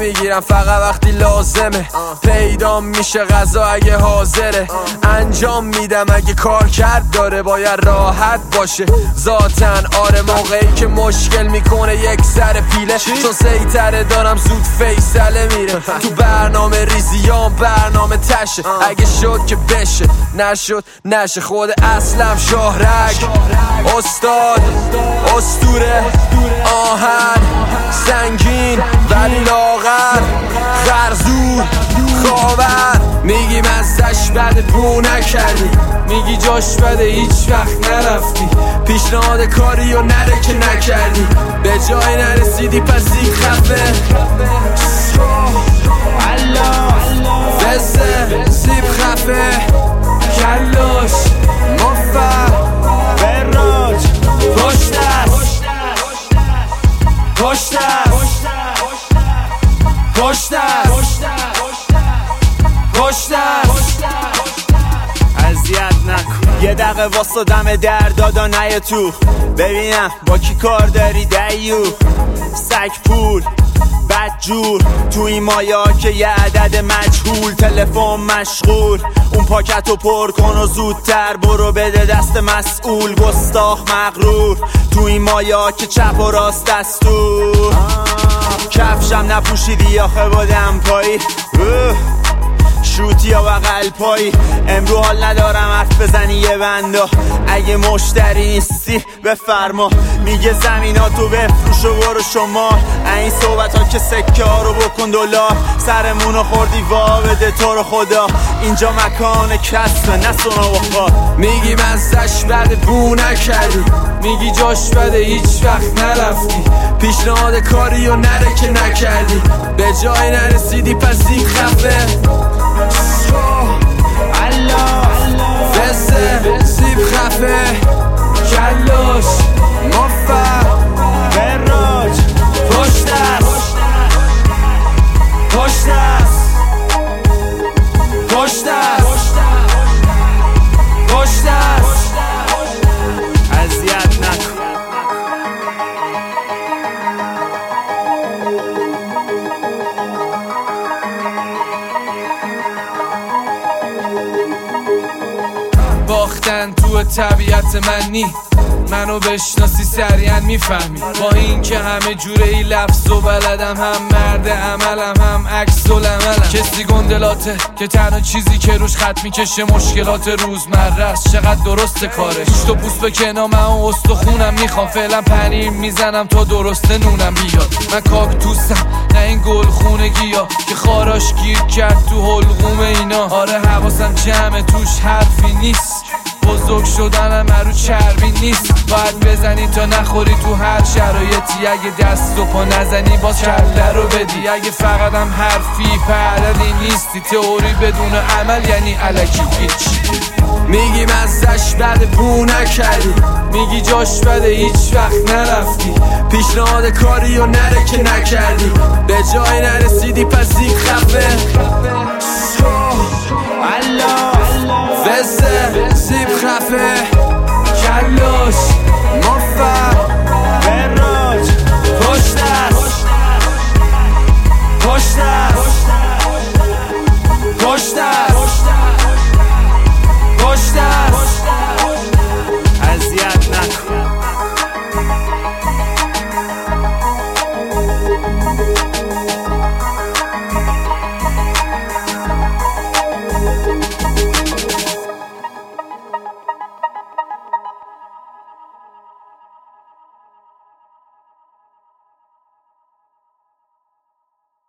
نمیگیرم فقط وقتی لازمه، پیدا میشه غذا اگه حاضره، انجام میدم اگه کار کرد داره، باید راحت باشه ذاتن. آره موقعی که مشکل میکنه یک سر پیله، چون سیطره دارم زود فیصله میره. تو برنامه ریزیام برنامه تشه، اگه شد که بشه، نشد نشه. خود اصلم شاهرگ، استاد اسطوره، آهن سنگین ولی لاغر، خرزور خاور. میگی مزدش بده بو نکردی، میگی جاش بده هیچ وقت نرفتی، پیشنهاد کاری و نره که نکردی، به جای نرسیدی پس این خفه. وزه سیب خفه، کلاش مفر براج، پشت است پشت است پشت است پشت است. اذیت نکن یه دقیقه واسه دم در دادا نیه تو، ببینم با کی کار داری دیو. سگ پول بدجور تو این مایا که یه عدد مجهول، تلفن مشغول، اون پاکتو پر کن و زودتر برو بده دست مسئول. گستاخ مغرور تو این مایا که چپ و راست دستور، کفشم نپوشیدی آخه با دمپایی، شوتی یا بغل پایی. امرو حال ندارم حرف بزنی یه بندا، اگه مشتری نیستی بفرما. میگه زمیناتو بفروش و برو شما، این صحبت ها که سکه ها رو بکن دلار. سرمونو خوردی وا بده تو رو خدا، اینجا مکان کسبه نه سونا و خواه. میگی مزدش بده بو نکردی، میگی جاش بده هیچ وقت نرفتی، پیشنهاد کاری و نره که نکردی، به جای نرسیدی پس این خفه. وزه سیب خفه، کلاش مفر براج، پشت است پشت است پشت است پشت است. اذیت نکن باختن تو طبیعت من نی، منو بشناسی سریعا میفهمی، با این که همه جوره ای لفظ و بلدم، هم مرد عملم هم عکس العملم. کسی گندلاته که تنها چیزی که روش خط میکشه مشکلات روزمره است، چقدر درسته کارش. تو پوست بکنم من اون استخونم میخوام، فعلا پنیر میزنم تا درسته نونم بیاد. من کاکتوسم نه این گل خونه گیا که خاراش گیر کرد تو حلقوم اینا. آره حواسم جمعه توش حرفی نیست، بزرگ شدنم رو چربی نیست. باید بزنی تا نخوری تو هر شرایطی، اگه دست و پا نزنی باز کله رو بدی. اگه فقط هم حرفی پردی نیستی، تئوری بدون عمل یعنی الکی هیچ. میگی مزدش بده بو نکردی، میگی جاش بده هیچ وقت نرفتی، پیشنهاد کاری و نره که نکردی، به جای نرسیدی پس این خفه.